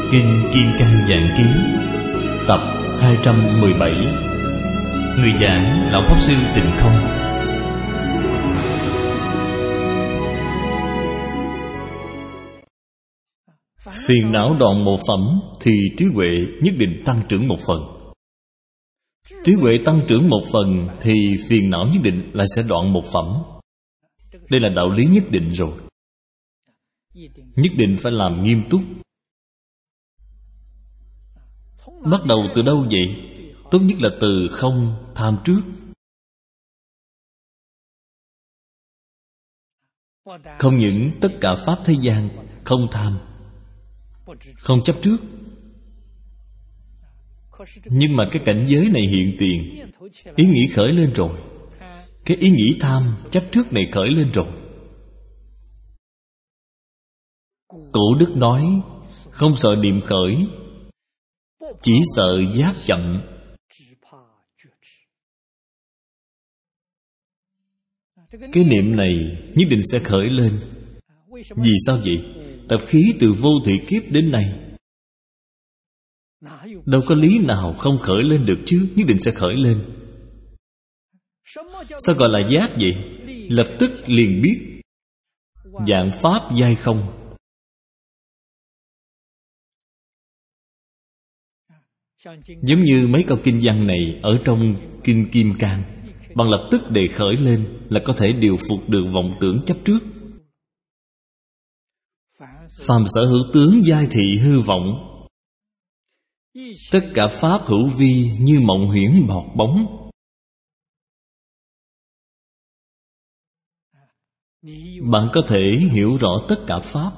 Kinh Kim Cang Giảng Kiếm, tập 217. Người giảng Lão Pháp Sư Tịnh Không. Phiền não đoạn một phẩm thì trí huệ nhất định tăng trưởng một phần. Trí huệ tăng trưởng một phần thì phiền não nhất định lại sẽ đoạn một phẩm. Đây là đạo lý nhất định rồi. Nhất định phải làm nghiêm túc. Bắt đầu từ đâu vậy? Tốt nhất là từ không tham trước. Không những tất cả pháp thế gian không tham, không chấp trước, nhưng mà cái cảnh giới này hiện tiền, ý nghĩ khởi lên rồi. Cái ý nghĩ tham, chấp trước này khởi lên rồi. Cổ đức nói, không sợ niệm khởi, chỉ sợ giác chậm. Cái niệm này nhất định sẽ khởi lên. Vì sao vậy? Tập khí từ vô thủy kiếp đến nay, đâu có lý nào không khởi lên được chứ. Nhất định sẽ khởi lên. Sao gọi là giác vậy? Lập tức liền biết vạn pháp giai không. Giống như mấy câu kinh văn này ở trong Kinh Kim Cang, bằng lập tức đề khởi lên là có thể điều phục được vọng tưởng chấp trước. Phàm sở hữu tướng giai thị hư vọng, tất cả pháp hữu vi như mộng huyễn bọt bóng. Bạn có thể hiểu rõ tất cả pháp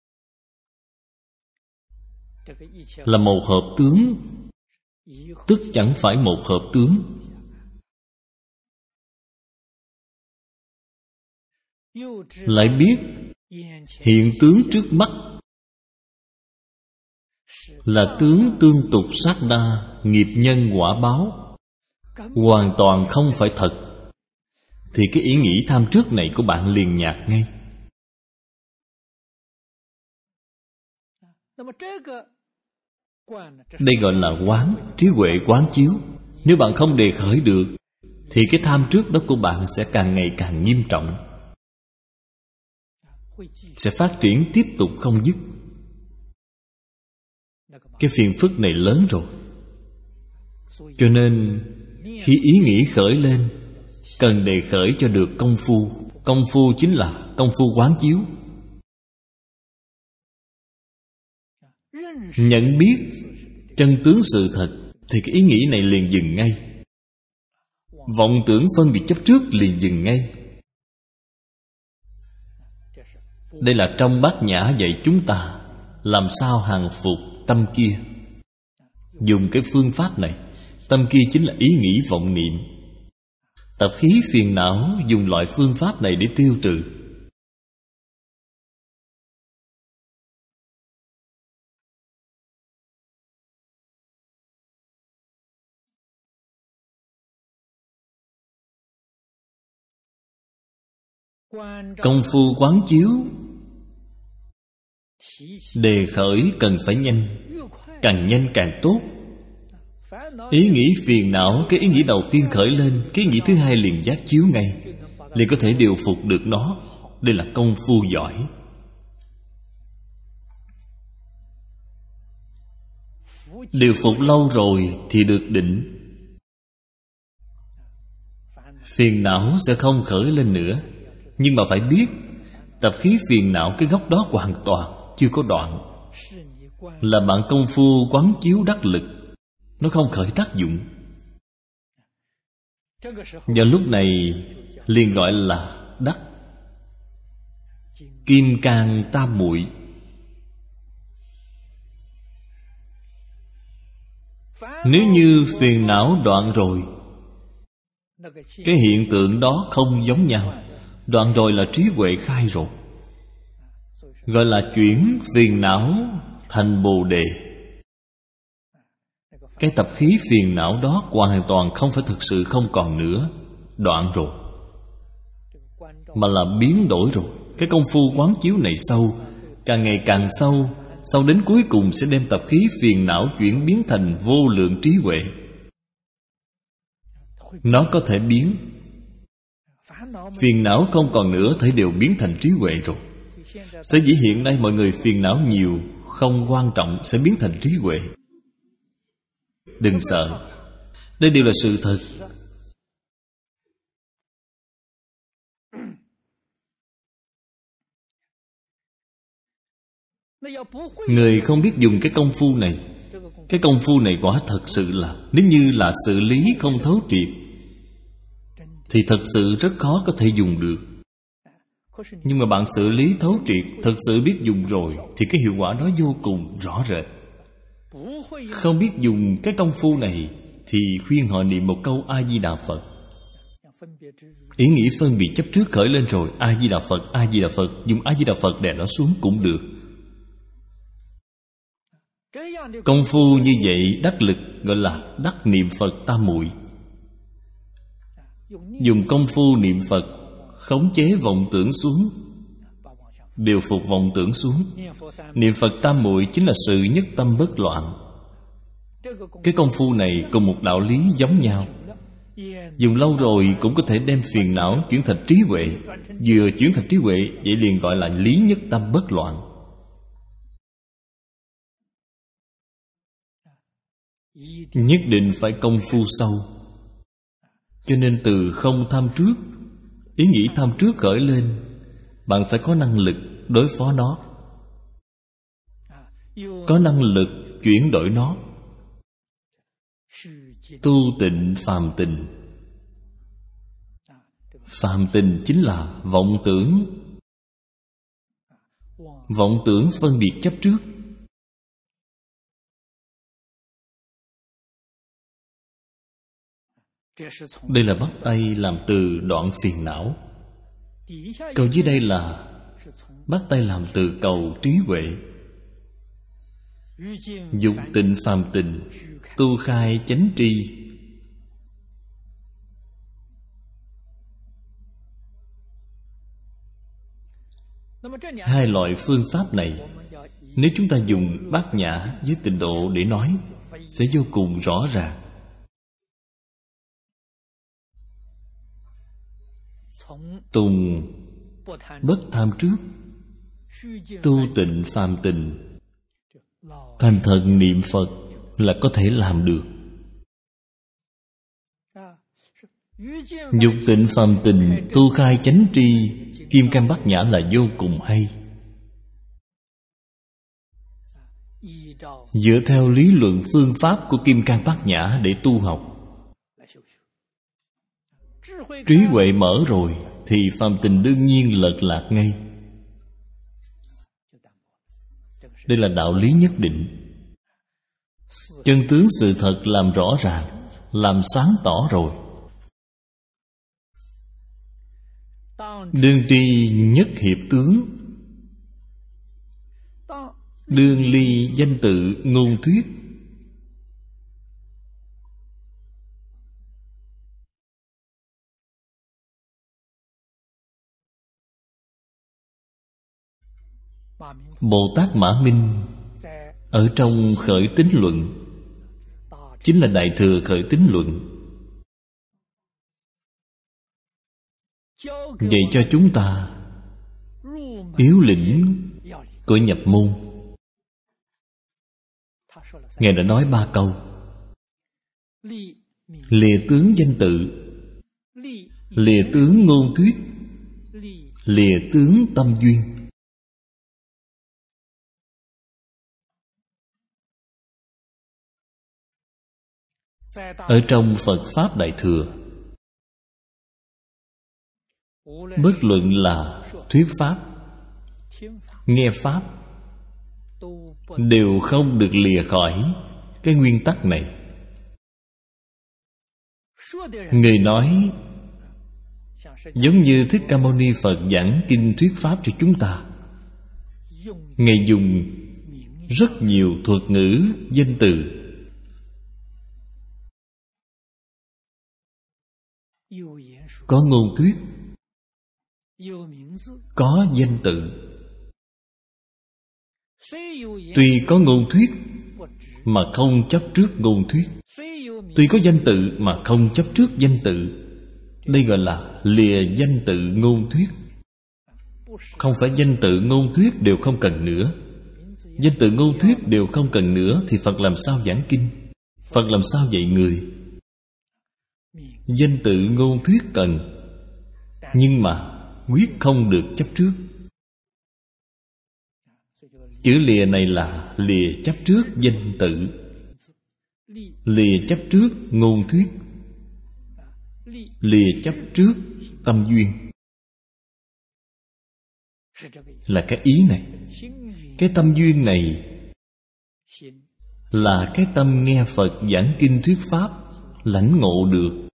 là một hợp tướng, tức chẳng phải một hợp tướng. Lại biết hiện tướng trước mắt là tướng tương tục sát đa, nghiệp nhân quả báo, hoàn toàn không phải thật, thì cái ý nghĩ tham trước này của bạn liền nhạt ngay. Đây gọi là quán, trí huệ quán chiếu. Nếu bạn không đề khởi được thì cái tham trước đó của bạn sẽ càng ngày càng nghiêm trọng, sẽ phát triển tiếp tục không dứt. Cái phiền phức này lớn rồi. Cho nên khi ý nghĩ khởi lên, cần đề khởi cho được công phu. Công phu chính là công phu quán chiếu. Nhận biết chân tướng sự thật thì cái ý nghĩ này liền dừng ngay. Vọng tưởng phân biệt chấp trước liền dừng ngay. Đây là trong Bát Nhã dạy chúng ta làm sao hàng phục tâm kia. Dùng cái phương pháp này, tâm kia chính là ý nghĩ vọng niệm. Tập khí phiền não dùng loại phương pháp này để tiêu trừ. Công phu quán chiếu đề khởi cần phải nhanh, càng nhanh càng tốt. Ý nghĩ phiền não, cái ý nghĩ đầu tiên khởi lên, cái ý nghĩ thứ hai liền giác chiếu ngay, liền có thể điều phục được nó. Đây là công phu giỏi. Điều phục lâu rồi thì được định, phiền não sẽ không khởi lên nữa. Nhưng mà phải biết, tập khí phiền não cái gốc đó hoàn toàn chưa có đoạn, là bạn công phu quán chiếu đắc lực, nó không khởi tác dụng. Vào lúc này liền gọi là đắc Kim Cang Tam Muội. Nếu như phiền não đoạn rồi, cái hiện tượng đó không giống nhau. Đoạn rồi là trí huệ khai rồi, gọi là chuyển phiền não thành Bồ Đề. Cái tập khí phiền não đó hoàn toàn không phải thực sự không còn nữa, đoạn rồi, mà là biến đổi rồi. Cái công phu quán chiếu này sâu, càng ngày càng sâu, sau đến cuối cùng sẽ đem tập khí phiền não chuyển biến thành vô lượng trí huệ. Nó có thể biến. Phiền não không còn nữa, thể đều biến thành trí huệ rồi. Sở dĩ hiện nay mọi người phiền não nhiều, không quan trọng, sẽ biến thành trí huệ. Đừng sợ, đây đều là sự thật. Người không biết dùng cái công phu này, cái công phu này quả thật sự là, nếu như là xử lý không thấu triệt thì thật sự rất khó có thể dùng được. Nhưng mà bạn xử lý thấu triệt, thật sự biết dùng rồi, thì cái hiệu quả đó vô cùng rõ rệt. Không biết dùng cái công phu này thì khuyên họ niệm một câu A-di-đà Phật. Ý nghĩ phân biệt chấp trước khởi lên rồi, A-di-đà Phật, A-di-đà Phật, dùng A-di-đà Phật đè nó xuống cũng được. Công phu như vậy đắc lực, gọi là đắc niệm Phật tam muội. Dùng công phu niệm Phật khống chế vọng tưởng xuống, điều phục vọng tưởng xuống. Niệm Phật tam muội chính là sự nhất tâm bất loạn. Cái công phu này cùng một đạo lý giống nhau. Dùng lâu rồi cũng có thể đem phiền não chuyển thành trí huệ. Vừa chuyển thành trí huệ, vậy liền gọi là lý nhất tâm bất loạn. Nhất định phải công phu sâu. Cho nên từ không tham trước, ý nghĩ tham trước khởi lên, bạn phải có năng lực đối phó nó, có năng lực chuyển đổi nó. Tu tịnh phàm tình. Phàm tình chính là vọng tưởng. Vọng tưởng phân biệt chấp trước. Đây là bắt tay làm từ đoạn phiền não. Câu dưới đây là bắt tay làm từ cầu trí huệ. Dục tịnh phàm tình, tu khai chánh tri. Hai loại phương pháp này, nếu chúng ta dùng Bát Nhã với Tịnh Độ để nói, sẽ vô cùng rõ ràng. Tùng bất tham trước, tu tịnh phàm tình, thành thật niệm Phật là có thể làm được. Dục tịnh phàm tình, tu khai chánh tri, Kim Cang Bát Nhã là vô cùng hay. Dựa theo lý luận phương pháp của Kim Cang Bát Nhã để tu học, trí huệ mở rồi thì phàm tình đương nhiên lật lạc ngay. Đây là đạo lý nhất định. Chân tướng sự thật làm rõ ràng, làm sáng tỏ rồi. Đương tri nhất hiệp tướng, đương ly danh tự ngôn thuyết. Bồ Tát Mã Minh ở trong Khởi Tín Luận, chính là Đại Thừa Khởi Tín Luận, dạy cho chúng ta yếu lĩnh của nhập môn. Ngài đã nói 3 câu: lìa tướng danh tự, lìa tướng ngôn thuyết, lìa tướng tâm duyên. Ở trong Phật Pháp Đại Thừa, bất luận là thuyết Pháp, nghe Pháp, đều không được lìa khỏi cái nguyên tắc này. Người nói giống như Thích Ca Mâu Ni Phật giảng kinh thuyết Pháp cho chúng ta, Ngài dùng rất nhiều thuật ngữ, danh từ. Có ngôn thuyết, có danh tự. Tuy có ngôn thuyết mà không chấp trước ngôn thuyết, tuy có danh tự mà không chấp trước danh tự. Đây gọi là lìa danh tự ngôn thuyết. Không phải danh tự ngôn thuyết đều không cần nữa. Danh tự ngôn thuyết đều không cần nữa thì Phật làm sao giảng kinh? Phật làm sao dạy người? Danh tự ngôn thuyết cần, nhưng mà quyết không được chấp trước. Chữ lìa này là lìa chấp trước danh tự, lìa chấp trước ngôn thuyết, lìa chấp trước tâm duyên. Là cái ý này. Cái tâm duyên này là cái tâm nghe Phật giảng kinh thuyết pháp, lãnh ngộ được.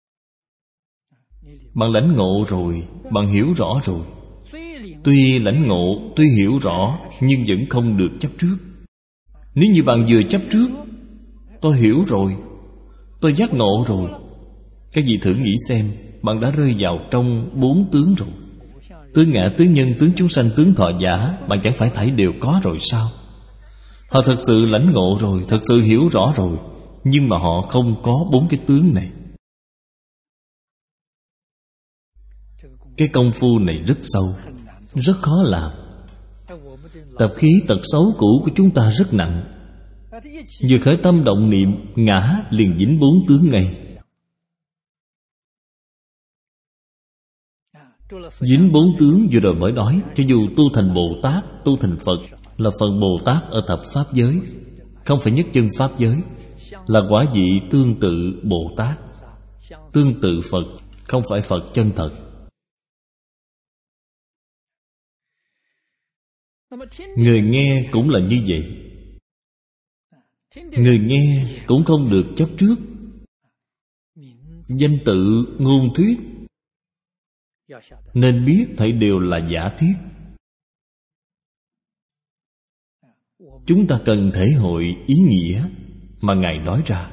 Bạn lãnh ngộ rồi, bạn hiểu rõ rồi. Tuy lãnh ngộ, tuy hiểu rõ, nhưng vẫn không được chấp trước. Nếu như bạn vừa chấp trước, tôi hiểu rồi, tôi giác ngộ rồi, cái gì thử nghĩ xem, bạn đã rơi vào trong 4 tướng rồi. Tướng ngã, tướng nhân, tướng chúng sanh, tướng thọ giả, bạn chẳng phải thảy đều có rồi sao? Họ thật sự lãnh ngộ rồi, thật sự hiểu rõ rồi, nhưng mà họ không có 4 cái tướng này. Cái công phu này rất sâu, rất khó làm. Tập khí tật xấu cũ của chúng ta rất nặng. Vừa khởi tâm động niệm, ngã liền dính 4 tướng ngay. Dính 4 tướng vừa rồi mới nói. Cho dù tu thành Bồ Tát, tu thành Phật, là Phật Bồ Tát ở thập Pháp giới, không phải nhất chân Pháp giới, là quả vị tương tự Bồ Tát, tương tự Phật, không phải Phật chân thật. Người nghe cũng là như vậy. Người nghe cũng không được chấp trước danh tự ngôn thuyết, nên biết thảy đều là giả thiết. Chúng ta cần thể hội ý nghĩa mà Ngài nói ra.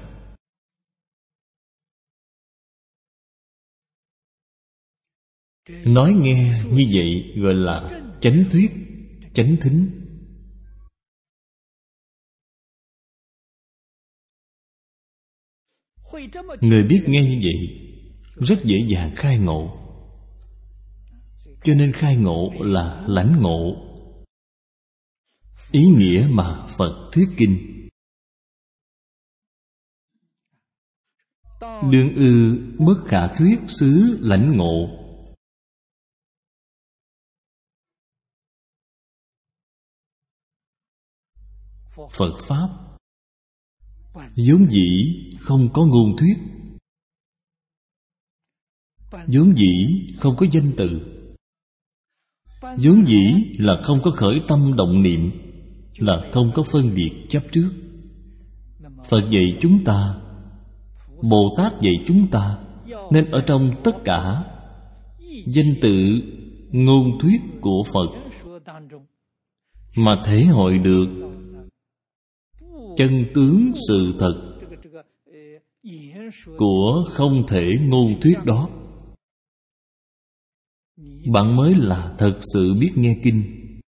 Nói nghe như vậy gọi là chánh thuyết, chánh thính. Người biết nghe như vậy rất dễ dàng khai ngộ. Cho nên khai ngộ là lãnh ngộ ý nghĩa mà Phật thuyết kinh. Đương ư bất khả thuyết xứ lãnh ngộ. Phật Pháp vốn dĩ không có ngôn thuyết, vốn dĩ không có danh từ, vốn dĩ là không có khởi tâm động niệm, là không có phân biệt chấp trước. Phật dạy chúng ta, Bồ Tát dạy chúng ta, nên ở trong tất cả danh tự ngôn thuyết của Phật mà thể hội được chân tướng sự thật của không thể ngôn thuyết đó, bạn mới là thật sự biết nghe kinh.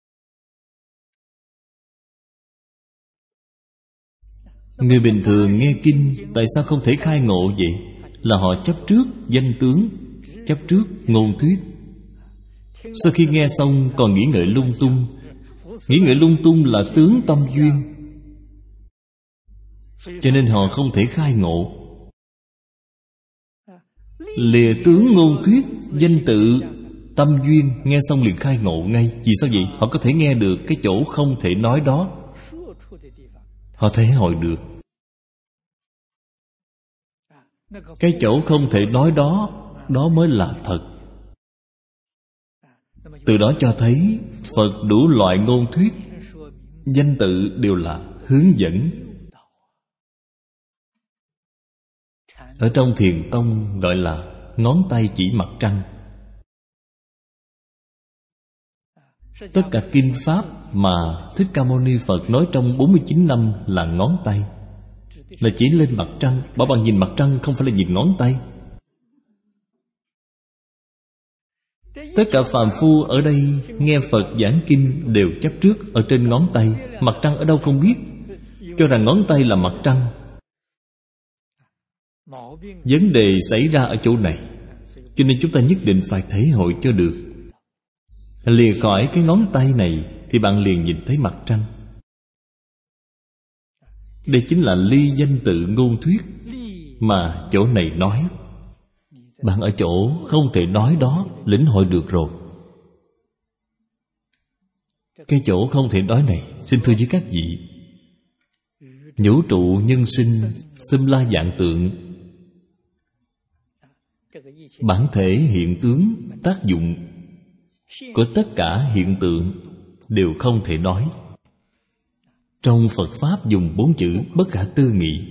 Người bình thường nghe kinh tại sao không thể khai ngộ vậy? Là họ chấp trước danh tướng, chấp trước ngôn thuyết. Sau khi nghe xong còn nghĩ ngợi lung tung. Nghĩ ngợi lung tung là tướng tâm duyên, cho nên họ không thể khai ngộ. Lìa tướng ngôn thuyết, danh tự, tâm duyên, nghe xong liền khai ngộ ngay. Vì sao vậy? Họ có thể nghe được cái chỗ không thể nói đó, họ thể hội được. Cái chỗ không thể nói đó, đó mới là thật. Từ đó cho thấy Phật đủ loại ngôn thuyết, danh tự đều là hướng dẫn. Ở trong Thiền Tông gọi là ngón tay chỉ mặt trăng. Tất cả kinh pháp mà Thích Ca Mâu Ni Phật nói trong 49 năm là ngón tay, là chỉ lên mặt trăng. Bảo bạn nhìn mặt trăng không phải là nhìn ngón tay. Tất cả phàm phu ở đây nghe Phật giảng kinh đều chấp trước ở trên ngón tay. Mặt trăng ở đâu không biết, cho rằng ngón tay là mặt trăng. Vấn đề xảy ra ở chỗ này, cho nên chúng ta nhất định phải thể hội cho được. Lìa khỏi cái ngón tay này thì bạn liền nhìn thấy mặt trăng. Đây chính là ly danh tự ngôn thuyết mà chỗ này nói. Bạn ở chỗ không thể nói đó lĩnh hội được rồi. Cái chỗ không thể nói này, xin thưa với các vị, vũ trụ nhân sinh xâm la vạn tượng, bản thể hiện tướng tác dụng của tất cả hiện tượng đều không thể nói. Trong Phật Pháp dùng 4 chữ bất khả tư nghị.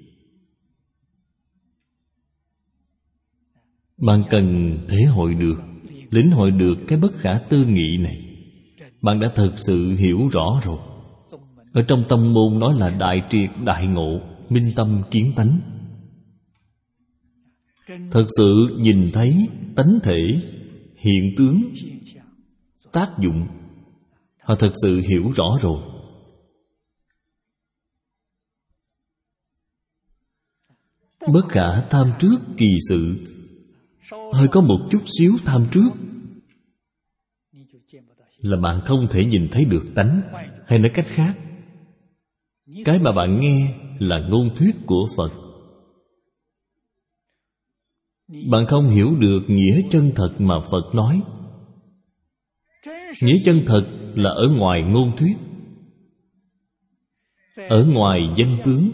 Bạn cần thể hội được, lĩnh hội được cái bất khả tư nghị này, bạn đã thật sự hiểu rõ rồi. Ở trong tông môn nói là đại triệt đại ngộ, minh tâm kiến tánh. Thật sự nhìn thấy tánh thể, hiện tướng, tác dụng, họ thật sự hiểu rõ rồi. Bất khả tham trước kỳ sự. Hơi có một chút xíu tham trước là bạn không thể nhìn thấy được tánh. Hay nói cách khác, cái mà bạn nghe là ngôn thuyết của Phật. Bạn không hiểu được nghĩa chân thật mà Phật nói. Nghĩa chân thật là ở ngoài ngôn thuyết, ở ngoài danh tướng.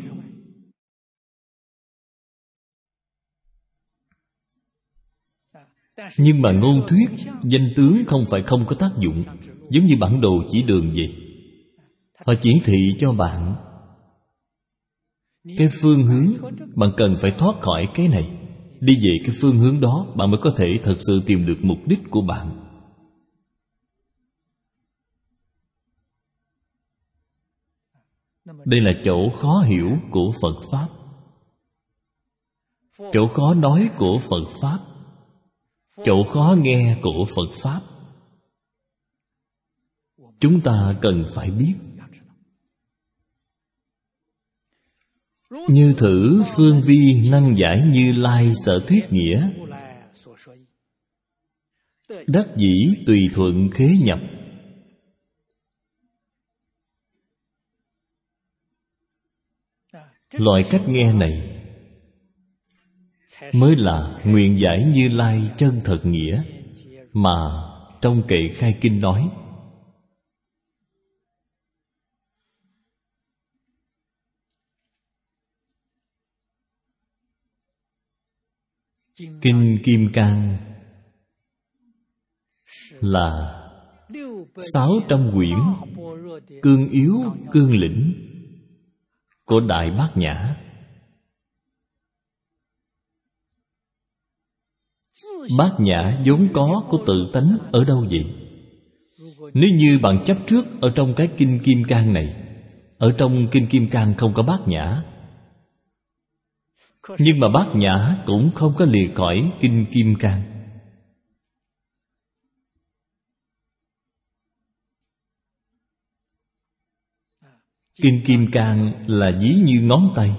Nhưng mà ngôn thuyết, danh tướng không phải không có tác dụng. Giống như bản đồ chỉ đường vậy. Họ chỉ thị cho bạn cái phương hướng. Bạn cần phải thoát khỏi cái này, đi về cái phương hướng đó, bạn mới có thể thật sự tìm được mục đích của bạn. Đây là chỗ khó hiểu của Phật Pháp, chỗ khó nói của Phật Pháp, chỗ khó nghe của Phật Pháp. Chúng ta cần phải biết. Như thử phương vi năng giải Như Lai sở thuyết nghĩa, đắc dĩ tùy thuận khế nhập. Loại cách nghe này mới là nguyện giải Như Lai chân thật nghĩa mà trong kệ khai kinh nói. Kinh Kim Cang là 600 quyển cương yếu cương lĩnh của Đại Bát Nhã. Bát Nhã vốn có của tự tánh ở đâu vậy? Nếu như bạn chấp trước ở trong cái Kinh Kim Cang này, ở trong Kinh Kim Cang không có Bát Nhã, nhưng mà Bát Nhã cũng không có lìa khỏi Kinh Kim Cang. Kinh Kim Cang là ví như ngón tay.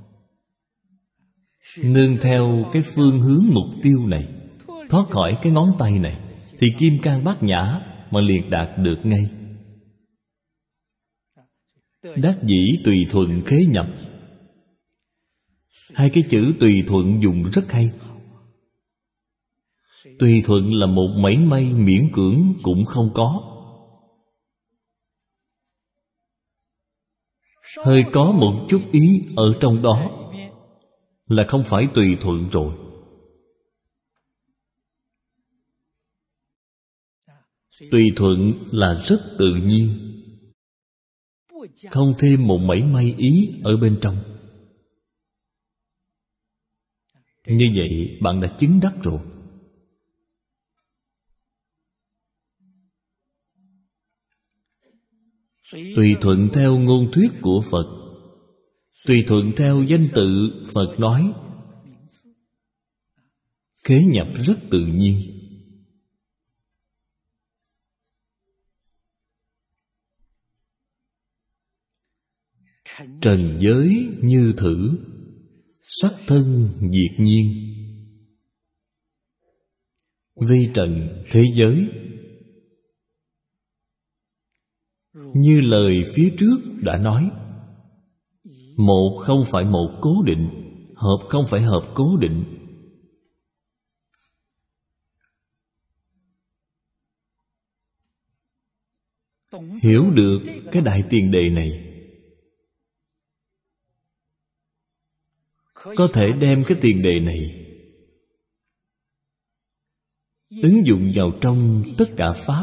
Nương theo cái phương hướng mục tiêu này, thoát khỏi cái ngón tay này, thì Kim Cang Bát Nhã mà liền đạt được ngay. Đắc dĩ tùy thuận khế nhập. Hai cái chữ tùy thuận dùng rất hay. Tùy thuận là một mảy may miễn cưỡng cũng không có. Hơi có một chút ý ở trong đó là không phải tùy thuận rồi. Tùy thuận là rất tự nhiên, không thêm một mảy may ý ở bên trong. Như vậy bạn đã chứng đắc rồi. Tùy thuận theo ngôn thuyết của Phật, tùy thuận theo danh tự Phật nói, khế nhập rất tự nhiên. Trần giới như thử, sắc thân diệt nhiên. Vi trần thế giới, như lời phía trước đã nói, một không phải một cố định, hợp không phải hợp cố định. Hiểu được cái đại tiền đề này, có thể đem cái tiền đề này ứng dụng vào trong tất cả pháp.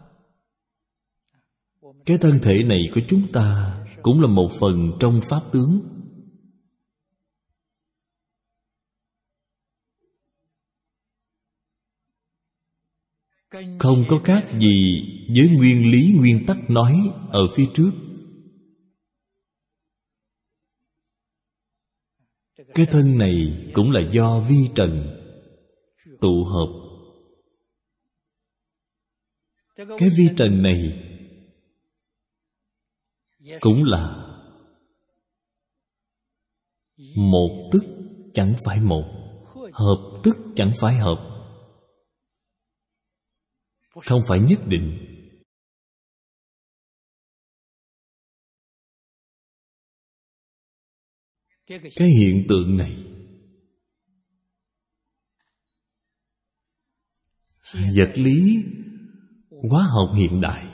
Cái thân thể này của chúng ta cũng là một phần trong pháp tướng. Không có khác gì với nguyên lý nguyên tắc nói ở phía trước. Cái thân này cũng là do vi trần tụ hợp. Cái vi trần này cũng là một tức chẳng phải một, hợp tức chẳng phải hợp. Không phải nhất định. Cái hiện tượng này vật lý hóa học hiện đại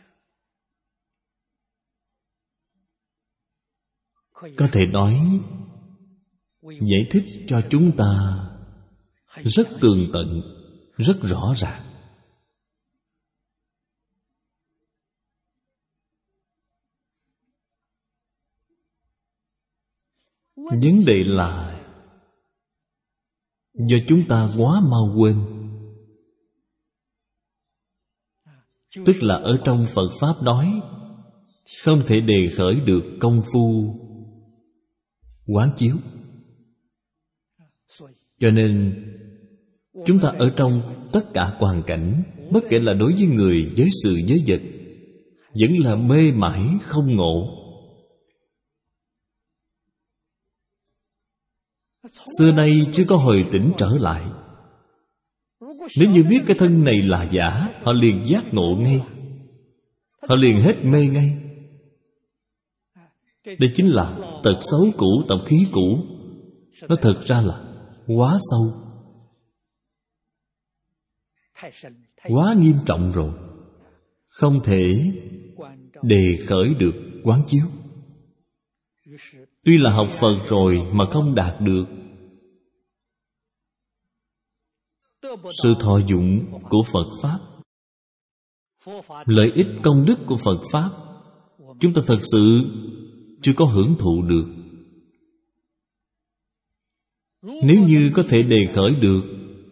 có thể nói giải thích cho chúng ta rất tường tận, rất rõ ràng. Vấn đề là do chúng ta quá mau quên. Tức là ở trong Phật Pháp nói không thể đề khởi được công phu quán chiếu. Cho nên chúng ta ở trong tất cả hoàn cảnh, bất kể là đối với người, với sự, với vật, vẫn là mê mải không ngộ. Xưa nay chưa có hồi tỉnh trở lại. Nếu như biết cái thân này là giả, họ liền giác ngộ ngay, họ liền hết mê ngay. Đây chính là tật xấu cũ, tập khí cũ. Nó thật ra là quá sâu, quá nghiêm trọng rồi, không thể đề khởi được quán chiếu. Tuy là học Phật rồi mà không đạt được sự thọ dụng của Phật Pháp, lợi ích công đức của Phật Pháp, chúng ta thật sự chưa có hưởng thụ được. Nếu như có thể đề khởi được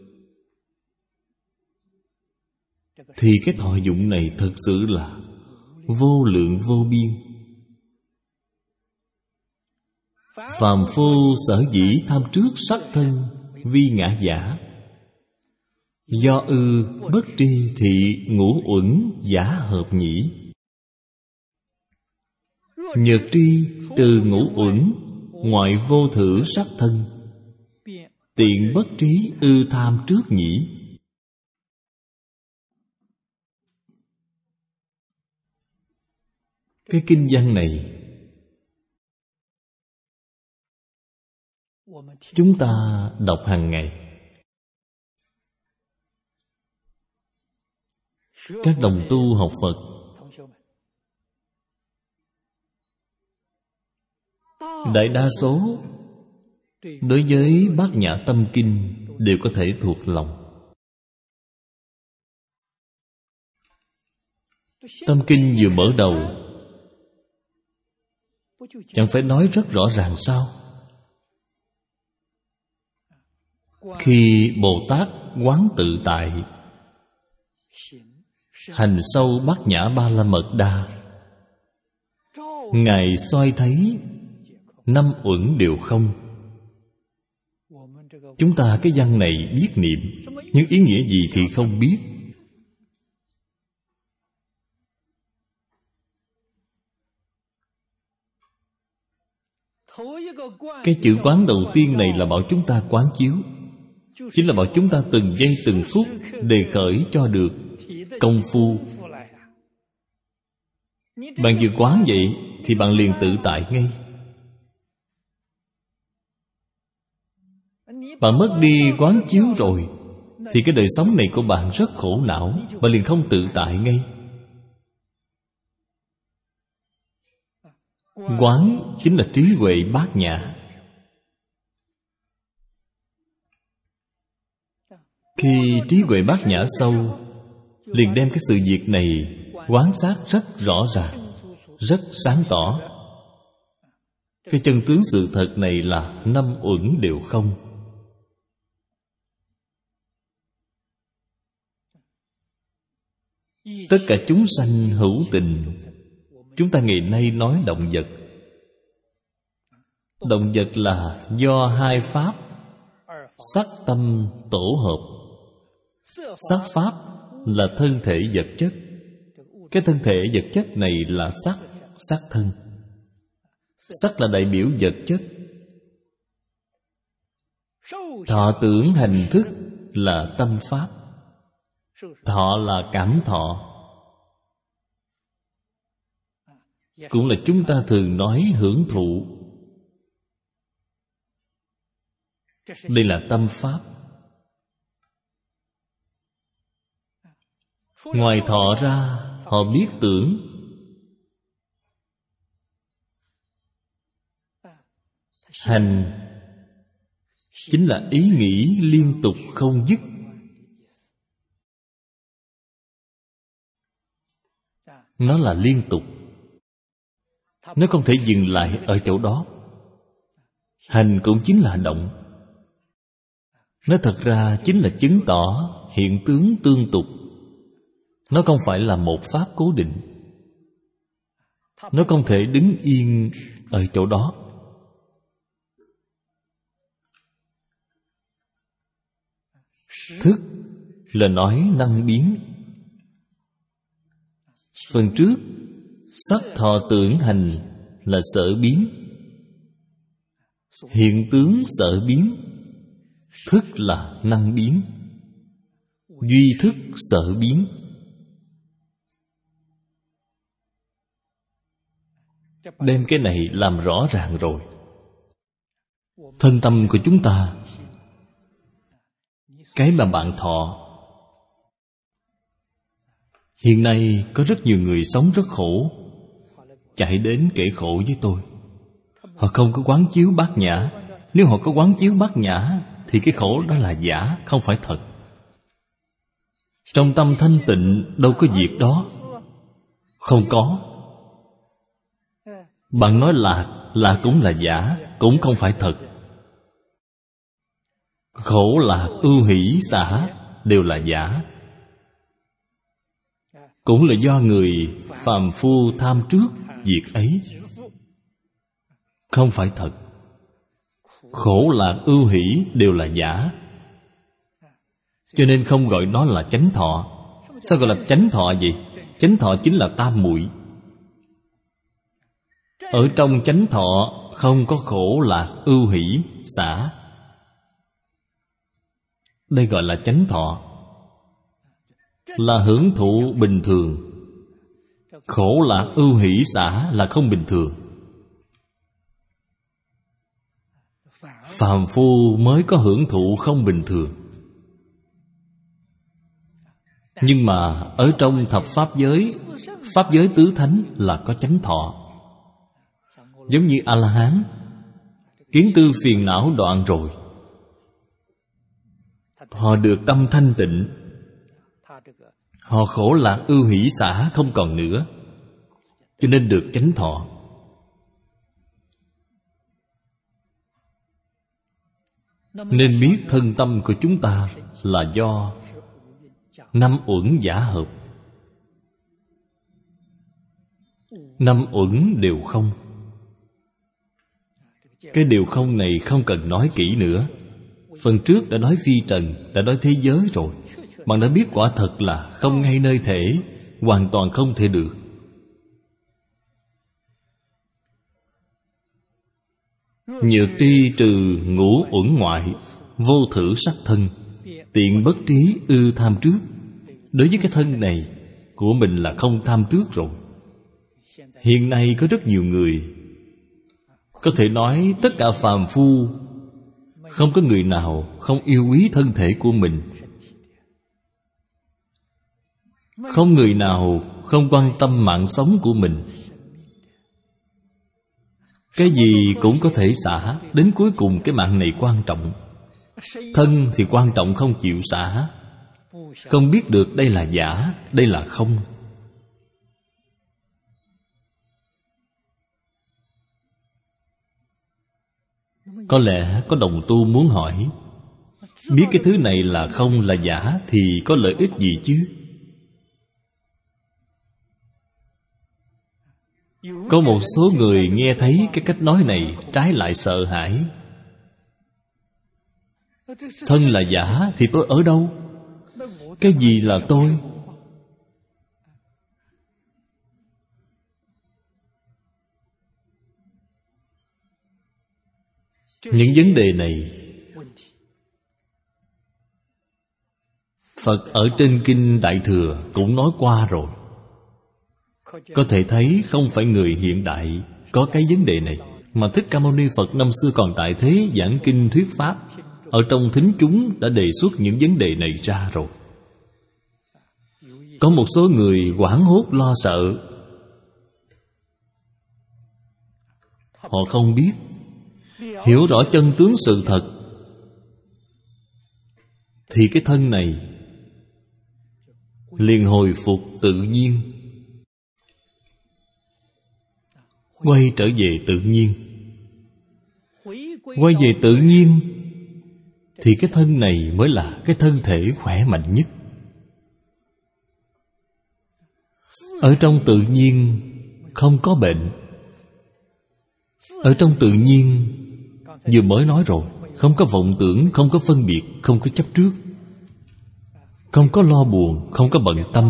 thì cái thọ dụng này thật sự là vô lượng vô biên. Phàm phu sở dĩ tham trước sắc thân vi ngã giả, do ư bất tri thị ngũ uẩn giả hợp nhĩ. Nhược tri từ ngũ uẩn, ngoại vô thử sắc thân, tiện bất trí ư tham trước nhĩ. Cái kinh văn này chúng ta đọc hàng ngày. Các đồng tu học Phật đại đa số đối với Bát Nhã Tâm Kinh đều có thể thuộc lòng. Tâm Kinh vừa mở đầu chẳng phải nói rất rõ ràng sao? Khi Bồ Tát quán tự tại, hành sâu Bát Nhã Ba La Mật Đa, Ngài soi thấy năm uẩn đều không. Chúng ta cái văn này biết niệm, nhưng ý nghĩa gì thì không biết. Cái chữ quán đầu tiên này là bảo chúng ta quán chiếu, chính là bảo chúng ta từng giây từng phút đề khởi cho được công phu. Bạn vừa quán vậy thì bạn liền tự tại ngay. Bạn mất đi quán chiếu rồi thì cái đời sống này của bạn rất khổ não, bạn liền không tự tại ngay. Quán chính là trí huệ bát nhã. Khi trí huệ bát nhã sâu, liền đem cái sự việc này quán sát rất rõ ràng, rất sáng tỏ. Cái chân tướng sự thật này là năm uẩn đều không. Tất cả chúng sanh hữu tình. Chúng ta ngày nay nói động vật. Động vật là do hai pháp sắc tâm tổ hợp. Sắc pháp là thân thể vật chất. Cái thân thể vật chất này là sắc, sắc thân. Sắc là đại biểu vật chất. Thọ tưởng hành thức là tâm pháp. Thọ là cảm thọ. Cũng là chúng ta thường nói hưởng thụ. Đây là tâm pháp. Ngoài thọ ra, họ biết tưởng. Hành chính là ý nghĩ liên tục không dứt. Nó là liên tục. Nó không thể dừng lại ở chỗ đó. Hành cũng chính là động. Nó thật ra chính là chứng tỏ hiện tướng tương tục. Nó không phải là một pháp cố định. Nó không thể đứng yên ở chỗ đó. Thức là nói năng biến. Phần trước, sắc thọ tưởng hành là sở biến. Hiện tướng sở biến. Thức là năng biến. Duy thức sở biến. Đem cái này làm rõ ràng rồi. Thân tâm của chúng ta, cái mà bạn thọ. Hiện nay có rất nhiều người sống rất khổ, chạy đến kể khổ với tôi. Họ không có quán chiếu bát nhã. Nếu họ có quán chiếu bát nhã thì cái khổ đó là giả, không phải thật. Trong tâm thanh tịnh đâu có việc đó. Không có. Bạn nói là cũng là giả, cũng không phải thật. Khổ lạc ưu hỷ xả đều là giả. Cũng là do người phàm phu tham trước việc ấy, không phải thật. Khổ lạc ưu hỷ đều là giả. Cho nên không gọi nó là chánh thọ. Sao gọi là chánh thọ vậy? Chánh thọ chính là tam muội. Ở trong chánh thọ không có khổ lạc ưu hỷ xả. Đây gọi là chánh thọ. Là hưởng thụ bình thường. Khổ lạc ưu hỷ xả là không bình thường. Phàm phu mới có hưởng thụ không bình thường. Nhưng mà ở trong thập pháp giới, pháp giới tứ thánh là có chánh thọ. Giống như A-la-hán, kiến tư phiền não đoạn rồi, họ được tâm thanh tịnh. Họ khổ lạc ưu hỷ xả không còn nữa, cho nên được chánh thọ. Nên biết thân tâm của chúng ta là do năm uẩn giả hợp. Năm uẩn đều không. Cái điều không này không cần nói kỹ nữa. Phần trước đã nói phi trần, đã nói thế giới rồi. Bạn đã biết quả thật là không ngay nơi thể, hoàn toàn không thể được. Nhược tri trừ ngũ uẩn ngoại, vô thử sắc thân, tiện bất trí ư tham trước. Đối với cái thân này của mình là không tham trước rồi. Hiện nay có rất nhiều người, có thể nói tất cả phàm phu, không có người nào không yêu quý thân thể của mình. Không người nào không quan tâm mạng sống của mình. Cái gì cũng có thể xả, đến cuối cùng cái mạng này quan trọng. Thân thì quan trọng không chịu xả, không biết được đây là giả, đây là không. Có lẽ có đồng tu muốn hỏi, biết cái thứ này là không, là giả thì có lợi ích gì chứ? Có một số người nghe thấy cái cách nói này trái lại sợ hãi. Thân là giả thì tôi ở đâu? Cái gì là tôi? Những vấn đề này Phật ở trên Kinh Đại Thừa cũng nói qua rồi. Có thể thấy không phải người hiện đại có cái vấn đề này, mà Thích Ca Mâu Ni Phật năm xưa còn tại thế giảng kinh thuyết pháp, ở trong thính chúng đã đề xuất những vấn đề này ra rồi. Có một số người hoảng hốt lo sợ, họ không biết, hiểu rõ chân tướng sự thật, thì cái thân này liền hồi phục tự nhiên, quay trở về tự nhiên. Quay về tự nhiên thì cái thân này mới là cái thân thể khỏe mạnh nhất. Ở trong tự nhiên không có bệnh. Ở trong tự nhiên vừa mới nói rồi, không có vọng tưởng, không có phân biệt, không có chấp trước, không có lo buồn, không có bận tâm.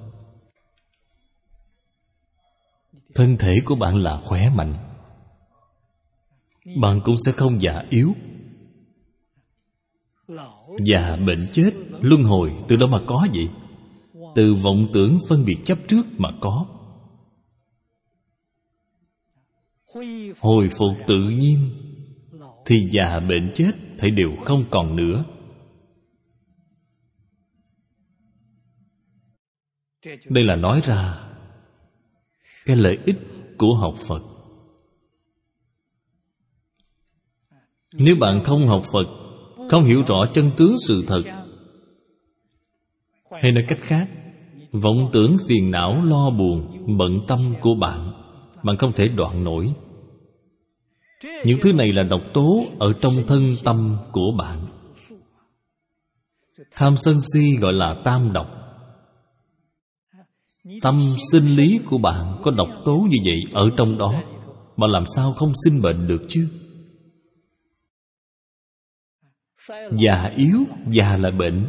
Thân thể của bạn là khỏe mạnh, bạn cũng sẽ không già yếu. Già, bệnh, chết, luân hồi từ đâu mà có vậy? Từ vọng tưởng phân biệt chấp trước mà có. Hồi phục tự nhiên thì già, bệnh, chết thảy đều không còn nữa. Đây là nói ra cái lợi ích của học Phật. Nếu bạn không học Phật, không hiểu rõ chân tướng sự thật, hay nói cách khác, vọng tưởng, phiền não, lo buồn, bận tâm của bạn, bạn không thể đoạn nổi. Những thứ này là độc tố ở trong thân tâm của bạn. Tham sân si gọi là tam độc. Tâm sinh lý của bạn có độc tố như vậy ở trong đó, mà làm sao không sinh bệnh được chứ? Già yếu, già là bệnh,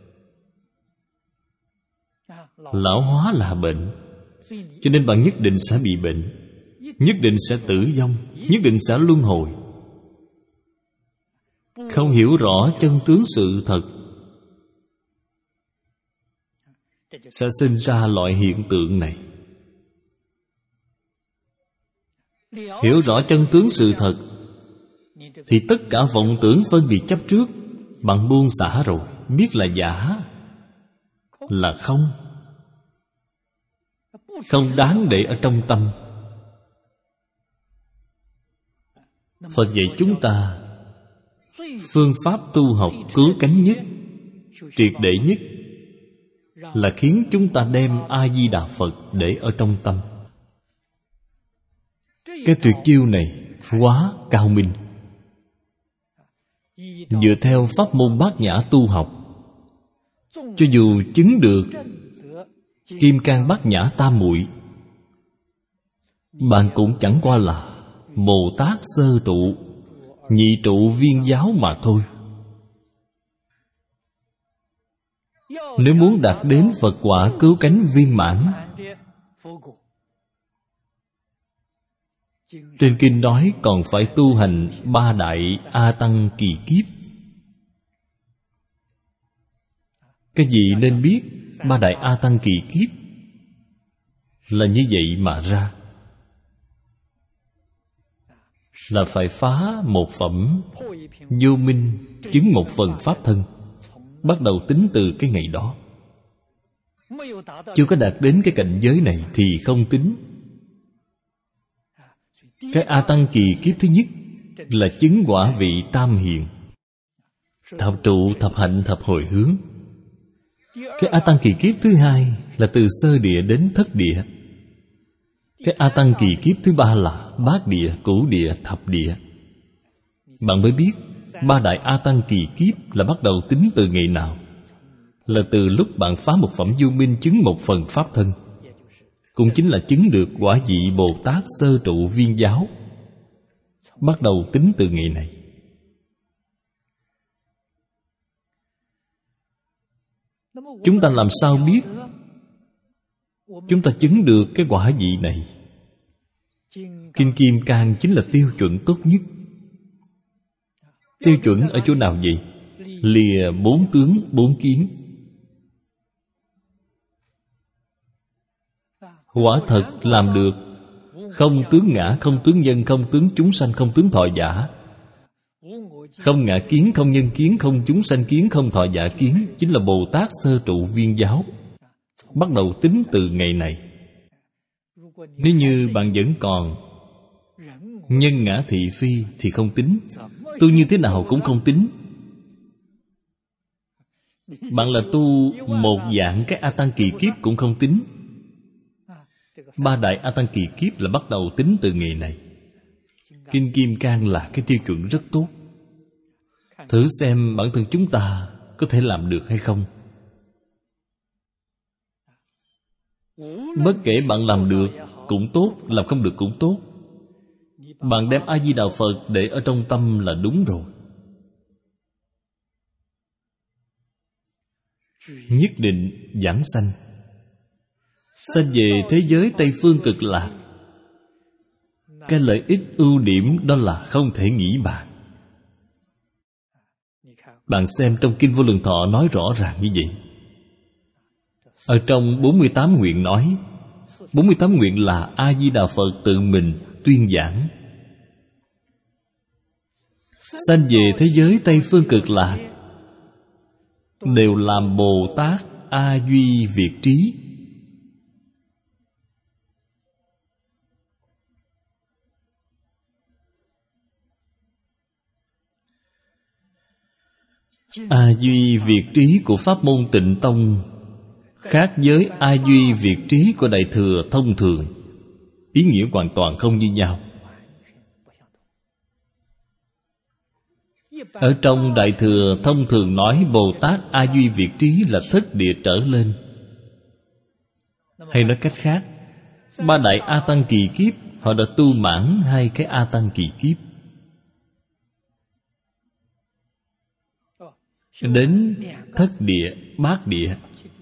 lão hóa là bệnh. Cho nên bạn nhất định sẽ bị bệnh, nhất định sẽ tử vong, nhất định sẽ luân hồi. Không hiểu rõ chân tướng sự thật sẽ sinh ra loại hiện tượng này. Hiểu rõ chân tướng sự thật thì tất cả vọng tưởng phân biệt chấp trước bạn buông xả rồi, biết là giả, là không, không đáng để ở trong tâm. Phật dạy chúng ta phương pháp tu học cứu cánh nhất, triệt để nhất là khiến chúng ta đem A-di-đà Phật để ở trong tâm. Cái tuyệt chiêu này quá cao minh. Dựa theo pháp môn Bát Nhã tu học, cho dù chứng được Kim Cang Bát Nhã Tam Muội, bạn cũng chẳng qua là Bồ Tát sơ trụ, nhị trụ viên giáo mà thôi. Nếu muốn đạt đến Phật quả cứu cánh viên mãn, Trên kinh nói còn phải tu hành 3 đại A Tăng kỳ kiếp. Cái gì nên biết 3 đại A Tăng kỳ kiếp? Là như vậy mà ra. Là phải phá một phẩm vô minh, chứng một phần pháp thân. Bắt đầu tính từ cái ngày đó. Chưa có đạt đến cái cảnh giới này thì không tính. Cái A Tăng kỳ kiếp thứ nhất là chứng quả vị tam hiền, thập trụ, thập hạnh, thập hồi hướng. Cái A Tăng kỳ kiếp thứ hai là từ sơ địa đến thất địa. Cái A Tăng kỳ kiếp thứ ba là bát địa, cửu địa, thập địa. Bạn mới biết 3 đại A Tăng kỳ kiếp là bắt đầu tính từ ngày nào. Là từ lúc bạn phá một phẩm vô minh, chứng một phần pháp thân, cũng chính là chứng được quả vị Bồ Tát sơ trụ viên giáo. Bắt đầu tính từ ngày này. Chúng ta làm sao biết chúng ta chứng được cái quả vị này? Kinh Kim Cang chính là tiêu chuẩn tốt nhất. Tiêu chuẩn ở chỗ nào vậy? Lìa 4 tướng 4 kiến. Quả thật làm được. Không tướng ngã, không tướng nhân, không tướng chúng sanh, không tướng thọ giả. Không ngã kiến, không nhân kiến, không chúng sanh kiến, không thọ giả kiến, chính là Bồ Tát sơ trụ viên giáo. Bắt đầu tính từ ngày này. Nếu như bạn vẫn còn nhân ngã thị phi thì không tính. Tu như thế nào cũng không tính. Bạn là tu một dạng cái A Tăng kỳ kiếp cũng không tính. 3 đại A Tăng kỳ kiếp là bắt đầu tính từ ngày này. Kinh Kim Cang là cái tiêu chuẩn rất tốt. Thử xem bản thân chúng ta có thể làm được hay không. Bất kể bạn làm được cũng tốt, làm không được cũng tốt. Bạn đem A-di-đà Phật để ở trong tâm là đúng rồi. Nhất định giảng sanh. Sanh về thế giới Tây Phương Cực Lạc. Cái lợi ích ưu điểm đó là không thể nghĩ bàn. Bạn xem trong Kinh Vô Lượng Thọ nói rõ ràng như vậy. Ở trong 48 nguyện nói, 48 nguyện là A-di-đà Phật tự mình tuyên giảng. Sanh về thế giới Tây Phương Cực Lạc đều làm Bồ Tát A Duy Việt Trí. A Duy Việt Trí của pháp môn Tịnh Tông khác với A Duy Việt Trí của Đại Thừa thông thường. Ý nghĩa hoàn toàn không như nhau. Ở trong Đại Thừa thông thường nói Bồ Tát A Duy Việt Trí là thất địa trở lên. Hay nói cách khác, 3 đại A Tăng kỳ kiếp họ đã tu mãn 2 cái A Tăng kỳ kiếp. Đến thất địa, bát địa,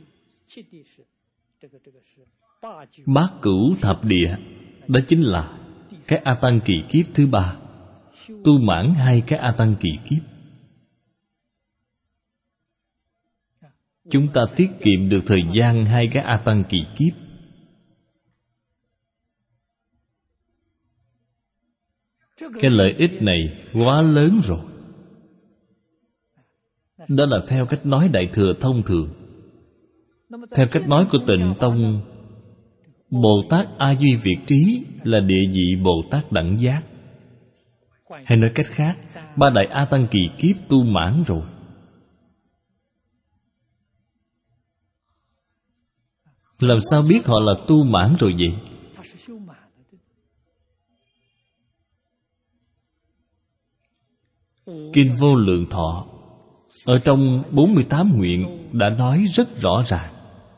bát cửu thập địa, đó chính là cái A Tăng kỳ kiếp thứ 3. Tu mãn 2 cái A Tăng kỳ kiếp. Chúng ta tiết kiệm được thời gian 2 cái A Tăng kỳ kiếp. Cái lợi ích này quá lớn rồi. Đó là theo cách nói Đại Thừa thông thường. Theo cách nói của Tịnh Tông, Bồ Tát A Duy Việt Trí là địa vị Bồ Tát đẳng giác. Hay nói cách khác, 3 đại A Tăng kỳ kiếp tu mãn rồi. Làm sao biết họ là tu mãn rồi vậy? Kinh Vô Lượng Thọ ở trong 48 nguyện đã nói rất rõ ràng.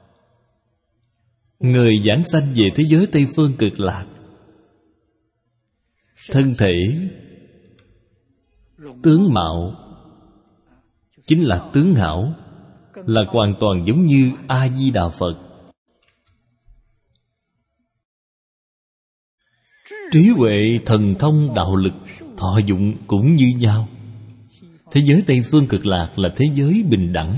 Người giảng sanh về thế giới Tây Phương Cực Lạc, thân thể, tướng mạo chính là tướng hảo, là hoàn toàn giống như A-di-đà Phật. Trí huệ, thần thông, đạo lực, thọ dụng cũng như nhau. Thế giới Tây Phương Cực Lạc là thế giới bình đẳng.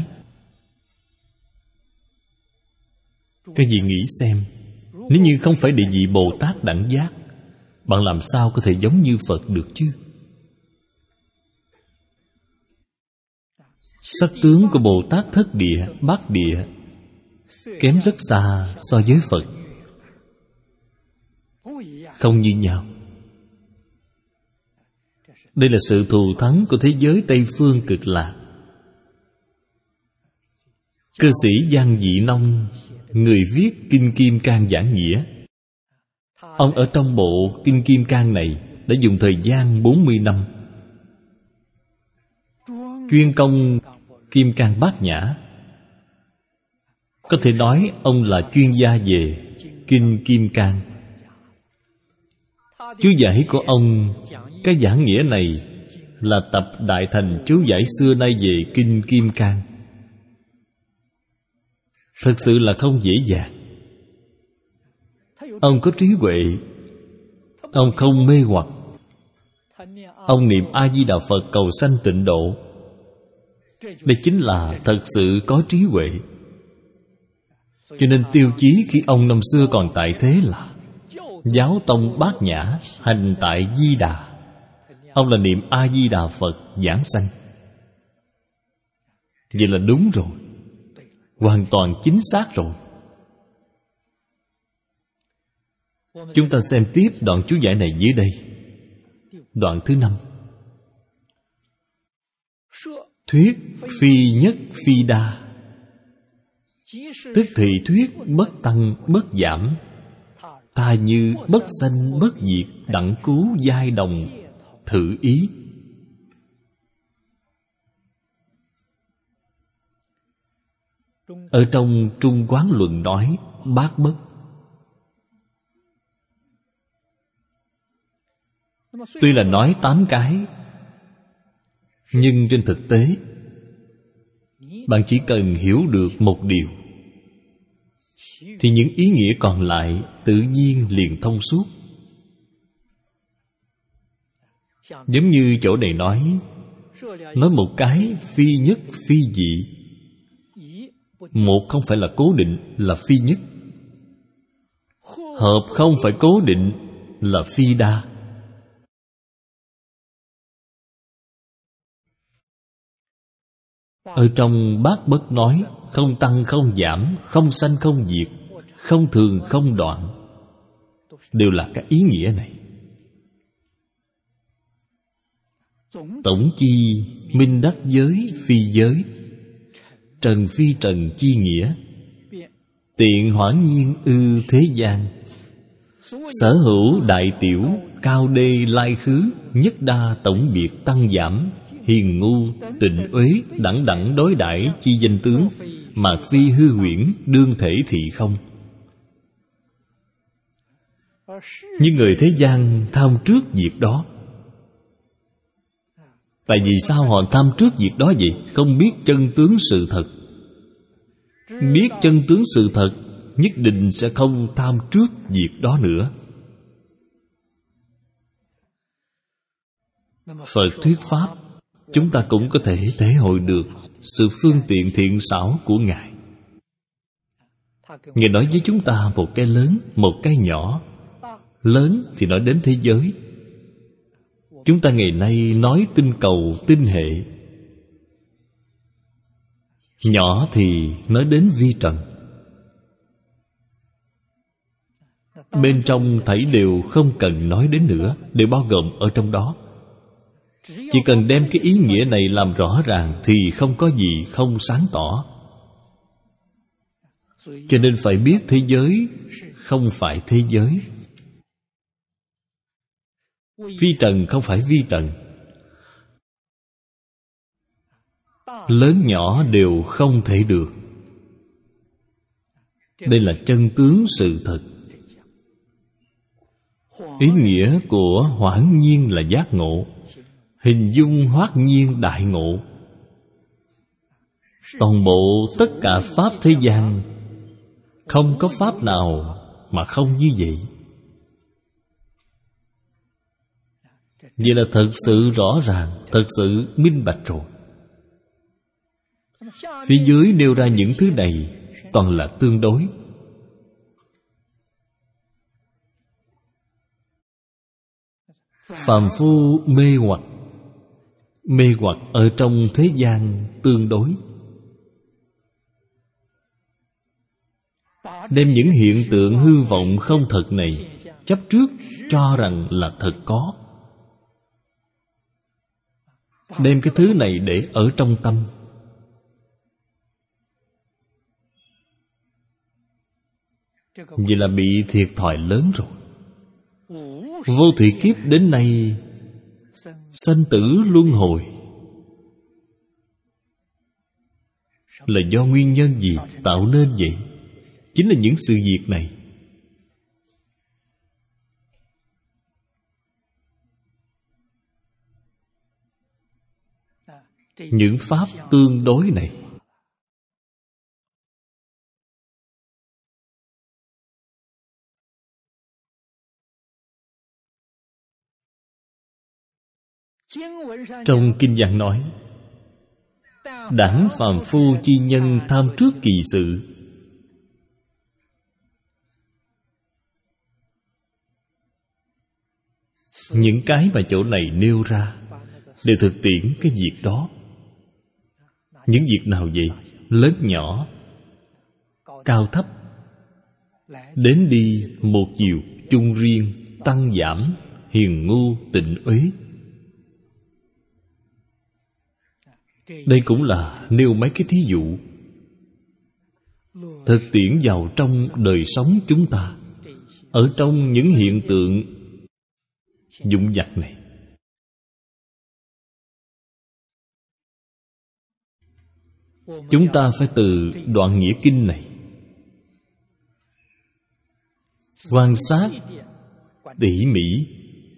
Cái gì nghĩ xem, nếu như không phải địa vị Bồ Tát đẳng giác, bạn làm sao có thể giống như Phật được chứ? Sắc tướng của Bồ Tát thất địa, bát địa kém rất xa so với Phật. Không như nhau. Đây là sự thù thắng của thế giới Tây Phương Cực Lạc. Cư sĩ Giang Dị Nông, người viết Kinh Kim Cang Giảng Nghĩa, ông ở trong bộ Kinh Kim Cang này đã dùng thời gian 40 năm chuyên công Kim Cang Bát Nhã. Có thể nói ông là chuyên gia về Kinh Kim Cang. Chú giải của ông, cái giảng nghĩa này là tập đại thành chú giải xưa nay về Kinh Kim Cang. Thực sự là không dễ dàng. Ông có trí huệ, ông không mê hoặc. Ông niệm A-di-đà Phật cầu sanh tịnh độ. Đây chính là thật sự có trí huệ. Cho nên tiêu chí khi ông năm xưa còn tại thế là giáo tông Bát Nhã, hành tại Di Đà. Ông là niệm A-di-đà Phật giảng sanh. Vậy là đúng rồi, hoàn toàn chính xác rồi. Chúng ta xem tiếp đoạn chú giải này dưới đây. Đoạn thứ 5. Thuyết phi nhất phi đa, tức thì thuyết bất tăng bất giảm, tha như bất sanh bất diệt, đẳng cứu giai đồng, thử ý. Ở trong Trung Quán Luận nói bát bất. Tuy là nói 8 cái, nhưng trên thực tế bạn chỉ cần hiểu được một điều thì những ý nghĩa còn lại tự nhiên liền thông suốt. Giống như chỗ này nói một cái phi nhất phi dị. Một không phải là cố định, là phi nhất. Hợp không phải cố định, là phi đa. Ở trong bát bất nói không tăng không giảm, không sanh không diệt, không thường không đoạn, đều là cái ý nghĩa này. Tổng chi minh đắc giới phi giới, trần phi trần chi nghĩa, tiện hoãn nhiên ư thế gian, sở hữu đại tiểu, cao đê lai khứ, nhất đa tổng biệt tăng giảm, hiền ngu, tịnh uế, đẳng đẳng đối đãi chi danh tướng, mà phi hư huyễn, đương thể thị không. Nhưng người thế gian tham trước việc đó. Tại vì sao họ tham trước việc đó vậy? Không biết chân tướng sự thật. Biết chân tướng sự thật, nhất định sẽ không tham trước việc đó nữa. Phật thuyết Pháp, chúng ta cũng có thể thể hội được sự phương tiện thiện xảo của Ngài. Ngài nói với chúng ta một cái lớn, một cái nhỏ. Lớn thì nói đến thế giới. Chúng ta ngày nay nói tinh cầu, tinh hệ. Nhỏ thì nói đến vi trần. Bên trong thảy đều không cần nói đến nữa, đều bao gồm ở trong đó. Chỉ cần đem cái ý nghĩa này làm rõ ràng thì không có gì không sáng tỏ. Cho nên phải biết thế giới không phải thế giới, vi trần không phải vi trần, lớn nhỏ đều không thể được. Đây là chân tướng sự thật. Ý nghĩa của hoãn nhiên là giác ngộ, hình dung hoát nhiên đại ngộ. Toàn bộ tất cả pháp thế gian, không có pháp nào mà không như vậy. Vậy là thật sự rõ ràng, thật sự minh bạch rồi. Phía dưới nêu ra những thứ này toàn là tương đối. Phàm phu mê hoặc. Mê hoặc ở trong thế gian tương đối. Đem những hiện tượng hư vọng không thật này chấp trước cho rằng là thật có. Đem cái thứ này để ở trong tâm. Vậy là bị thiệt thòi lớn rồi. Vô thủy kiếp đến nay sanh tử luân hồi là do nguyên nhân gì tạo nên vậy? Chính là những sự việc này. Những pháp tương đối này. Trong kinh văn nói: đẳng phàm phu chi nhân tham trước kỳ sự. Những cái mà chỗ này nêu ra đều thực tiễn cái việc đó. Những việc nào vậy? Lớn nhỏ, cao thấp, đến đi, một chiều, chung riêng, tăng giảm, hiền ngu, tịnh uế. Đây cũng là nêu mấy cái thí dụ thực tiễn vào trong đời sống chúng ta, ở trong những hiện tượng dụng vặt này. Chúng ta phải từ đoạn nghĩa kinh này quan sát tỉ mỉ,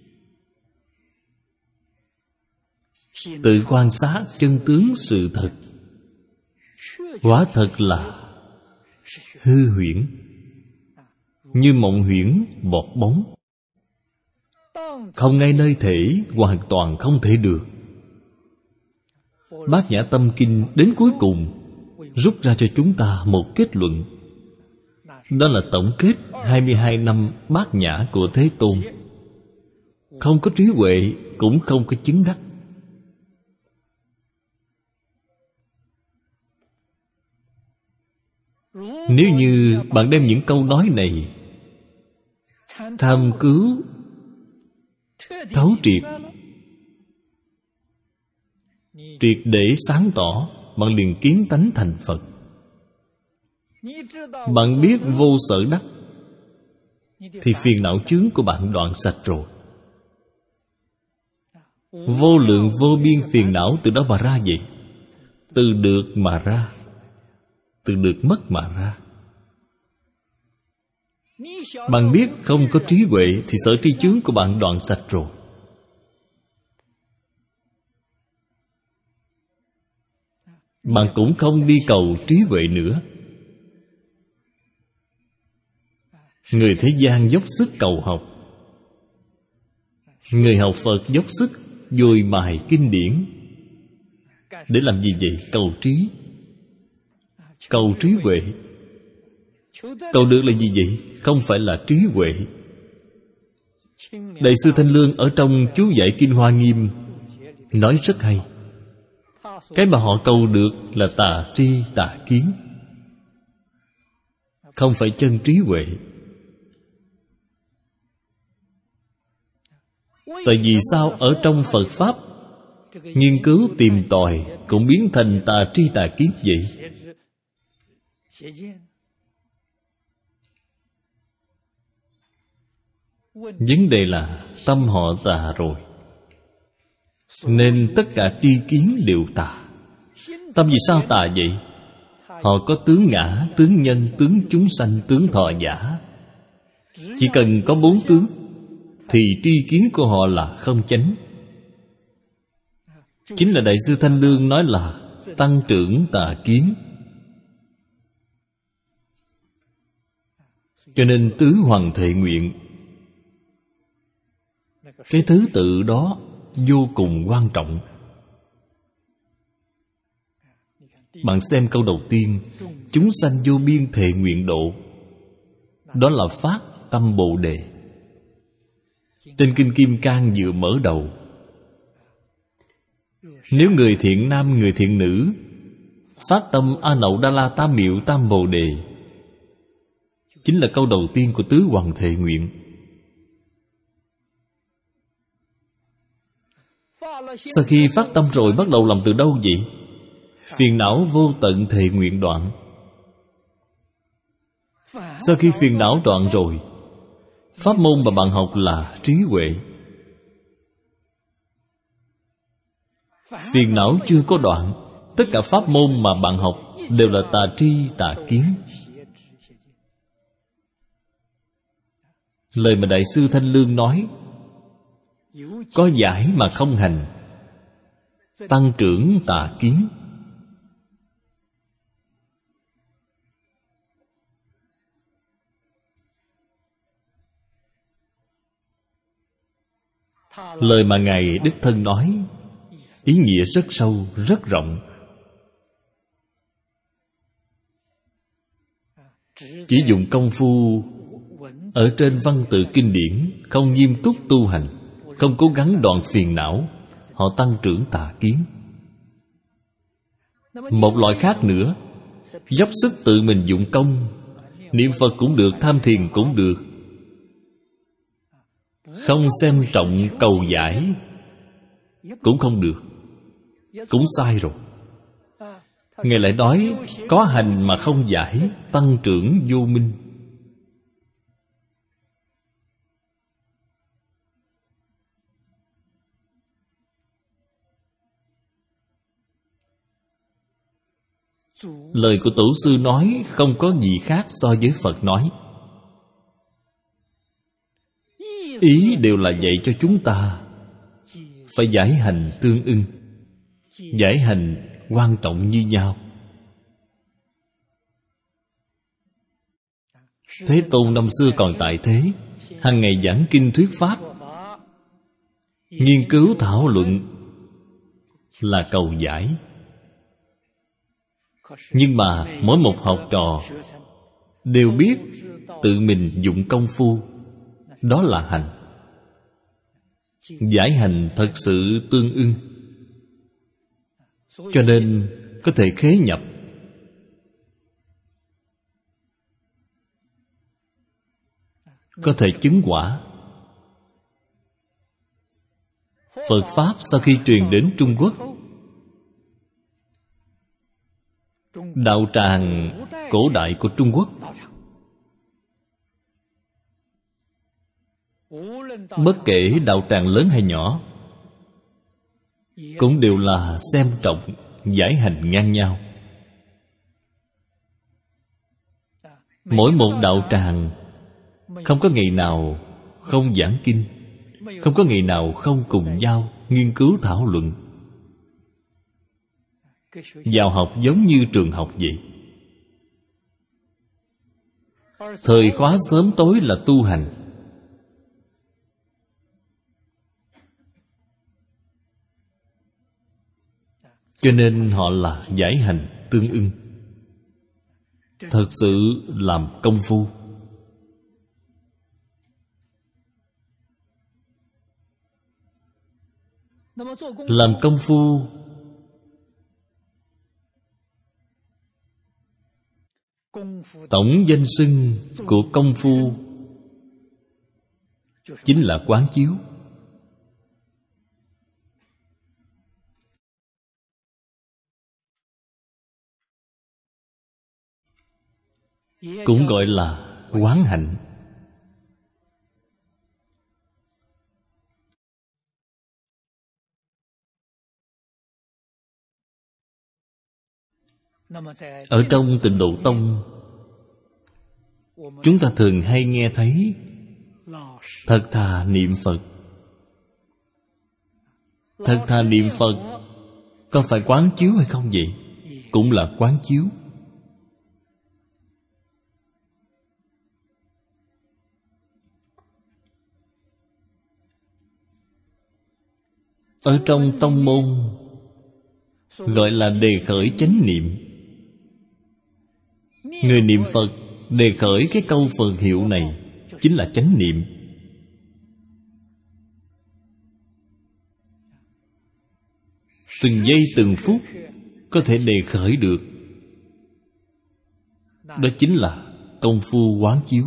tự quan sát chân tướng sự thật. Quả thật là hư huyễn, như mộng huyễn bọt bóng, không ngay nơi thể, hoàn toàn không thể được. Bát Nhã Tâm Kinh đến cuối cùng rút ra cho chúng ta một kết luận. Đó là tổng kết 22 năm bát nhã của Thế Tôn. Không có trí huệ, cũng không có chứng đắc. Nếu như bạn đem những câu nói này tham cứu thấu triệt, triệt để sáng tỏ, bạn liền kiến tánh thành Phật. Bạn biết vô sở đắc, thì phiền não chướng của bạn đoạn sạch rồi. Vô lượng vô biên phiền não từ đó mà ra vậy. Từ được mà ra, từ được mất mà ra. Bạn biết không có trí huệ thì sở tri chướng của bạn đoạn sạch rồi. Bạn cũng không đi cầu trí huệ nữa. Người thế gian dốc sức cầu học, người học Phật dốc sức dồi bài kinh điển. Để làm gì vậy? Cầu trí, cầu trí huệ. Cầu được là gì vậy? Không phải là trí huệ. Đại sư Thanh Lương ở trong chú giải Kinh Hoa Nghiêm nói rất hay. Cái mà họ cầu được là tà tri tà kiến, không phải chân trí huệ. Tại vì sao ở trong Phật Pháp nghiên cứu tìm tòi cũng biến thành tà tri tà kiến vậy? Vấn đề là tâm họ tà rồi, nên tất cả tri kiến đều tà. Tâm vì sao tà vậy? Họ có tướng ngã, tướng nhân, tướng chúng sanh, tướng thọ giả. Chỉ cần có 4 tướng thì tri kiến của họ là không chánh. Chính là Đại sư Thanh Lương nói là tăng trưởng tà kiến. Cho nên tứ hoàng thệ nguyện Cái thứ tự đó vô cùng quan trọng. Bạn xem câu đầu tiên, chúng sanh vô biên thệ nguyện độ, đó là phát tâm Bồ Đề. Trên Kinh Kim Cang vừa mở đầu, nếu người thiện nam, người thiện nữ phát tâm A Nậu Đa La Tam Miệu Tam Bồ Đề, chính là câu đầu tiên của tứ hoàng thệ nguyện. Sau khi phát tâm rồi, bắt đầu làm từ đâu vậy? Phiền não vô tận thệ nguyện đoạn. Sau khi phiền não đoạn rồi, pháp môn mà bạn học là trí huệ. Phiền não chưa có đoạn, tất cả pháp môn mà bạn học đều là tà tri tà kiến. Lời mà Đại sư Thanh Lương nói, có giải mà không hành, tăng trưởng tà kiến. Lời mà Ngài đích thân nói, ý nghĩa rất sâu, rất rộng. Chỉ dùng công phu ở trên văn tự kinh điển, không nghiêm túc tu hành, không cố gắng đoạn phiền não, họ tăng trưởng tà kiến. Một loại khác nữa, dốc sức tự mình dụng công, niệm Phật cũng được, tham thiền cũng được, không xem trọng cầu giải cũng không được, cũng sai rồi. Ngài lại nói có hành mà không giải, tăng trưởng vô minh. Lời của Tổ sư nói không có gì khác so với Phật nói. Ý đều là dạy cho chúng ta phải giải hành tương ưng. Giải hành quan trọng như nhau. Thế Tôn năm xưa còn tại thế, hàng ngày giảng kinh thuyết pháp, nghiên cứu thảo luận là cầu giải. Nhưng mà mỗi một học trò đều biết tự mình dụng công phu, đó là hành. Giải hành thật sự tương ưng, cho nên có thể khế nhập. Có thể chứng quả. Phật Pháp sau khi truyền đến Trung Quốc, đạo tràng cổ đại của Trung Quốc, bất kể đạo tràng lớn hay nhỏ, cũng đều là xem trọng giải hành ngang nhau. Mỗi một đạo tràng không có ngày nào không giảng kinh, không có ngày nào không cùng nhau nghiên cứu thảo luận. Vào học giống như trường học vậy. Thời khóa sớm tối là tu hành. Cho nên họ là giải hành tương ưng. Thật sự làm công phu. Làm công phu tổng danh xưng của công phu chính là quán chiếu. Cũng gọi là quán hạnh. Ở trong Tịnh Độ Tông, chúng ta thường hay nghe thấy thật thà niệm Phật. Thật thà niệm Phật có phải quán chiếu hay không vậy? Cũng là quán chiếu. Ở trong tông môn gọi là đề khởi chánh niệm. Người niệm Phật đề khởi cái câu Phật hiệu này chính là chánh niệm. Từng giây từng phút có thể đề khởi được. Đó chính là công phu quán chiếu.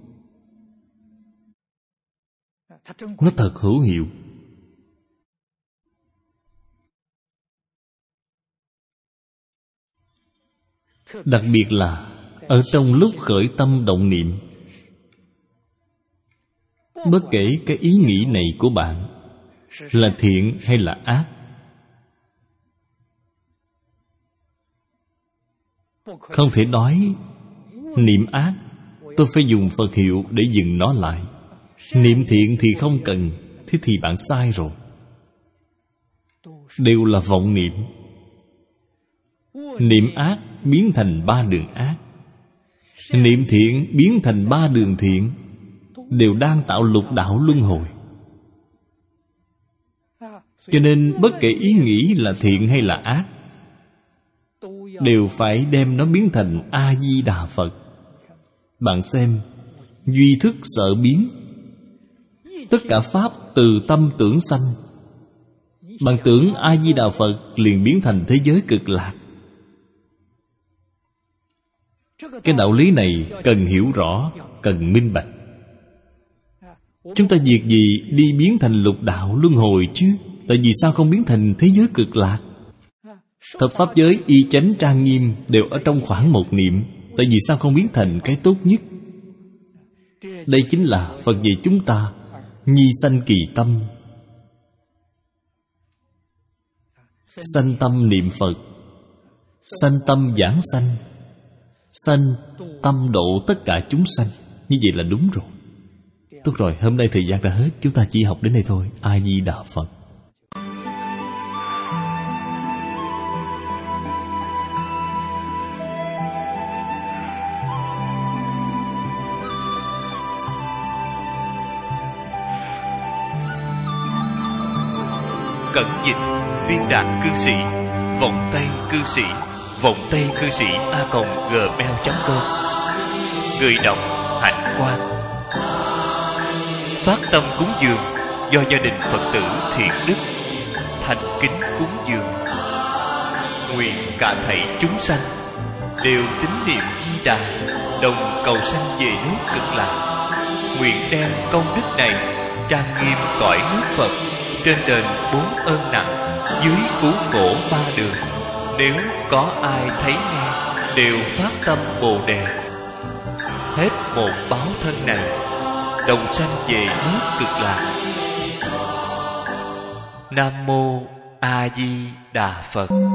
Nó thật hữu hiệu. Đặc biệt là ở trong lúc khởi tâm động niệm, bất kể cái ý nghĩ này của bạn là thiện hay là ác, không thể nói niệm ác tôi phải dùng Phật hiệu để dừng nó lại, niệm thiện thì không cần. Thế thì bạn sai rồi. Đều là vọng niệm. Niệm ác biến thành 3 đường ác, niệm thiện biến thành 3 đường thiện, đều đang tạo lục đạo luân hồi. Cho nên bất kể ý nghĩ là thiện hay là ác, đều phải đem nó biến thành A-di-đà Phật. Bạn xem, duy thức sở biến. Tất cả pháp từ tâm tưởng sanh. Bạn tưởng A-di-đà Phật liền biến thành thế giới cực lạc. Cái đạo lý này cần hiểu rõ, cần minh bạch. Chúng ta việc gì đi biến thành lục đạo luân hồi chứ? Tại vì sao không biến thành thế giới cực lạc? Thập pháp giới y chánh trang nghiêm đều ở trong khoảng một niệm. Tại vì sao không biến thành cái tốt nhất? Đây chính là Phật dạy chúng ta nhi sanh kỳ tâm. Sanh tâm niệm Phật, sanh tâm giảng sanh, sanh tâm độ tất cả chúng sanh. Như vậy là đúng rồi. Tốt rồi, hôm nay thời gian đã hết, chúng ta chỉ học đến đây thôi. A Di Đà Phật. Cẩn dịch Viên Đạt Cư Sĩ, Vọng Tây Cư Sĩ, Vọng Tây Cư Sĩ @gmail.com. Người đọc Hạnh Quang. Phát tâm cúng dường do gia đình Phật tử Thiện Đức thành kính cúng dường. Nguyện cả thảy chúng sanh đều tín niệm Di Đà, đồng cầu sanh về nước Cực Lạc. Nguyện đem công đức này trang nghiêm cõi nước Phật, trên đền 4 ơn nặng, dưới cứu khổ 3 đường. Nếu có ai thấy nghe đều phát tâm Bồ Đề, hết một báo thân này, đồng sanh về nước Cực Lạc. Nam mô A Di Đà Phật.